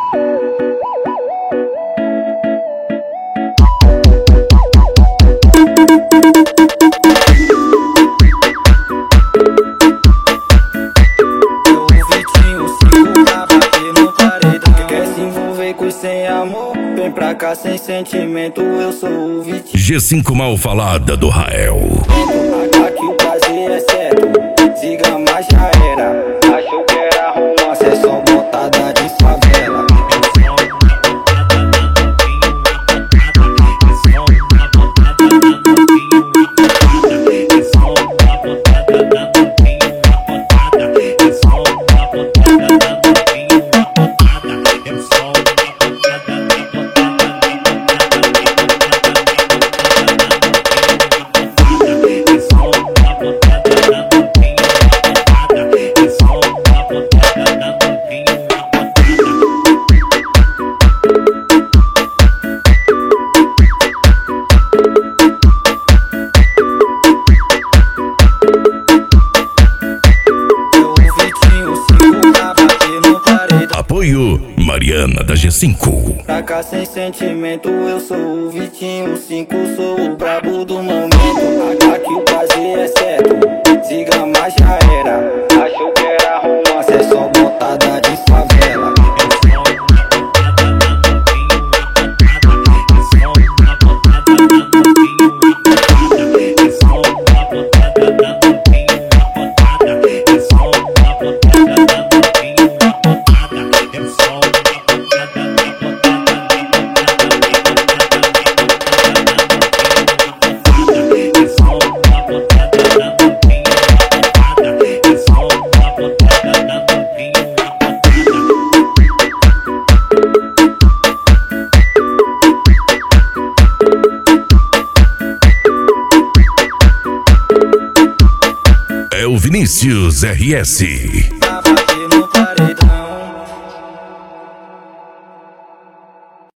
Sem amor, vem pra cá sem sentimento, eu sou o Vitinho. G5 mal falada do Rael. Aqui o prazer é certo, siga, mas já era. Achou que era romance, é só botada de favela. Apoio Mariana da G5. Pra cá sem sentimento, eu sou o Vitinho 5, sou o brabo do momento. Aqui o prazer é certo, siga, mas já era. Achou que era romance, é só botada de favela. É o Vinícius RS.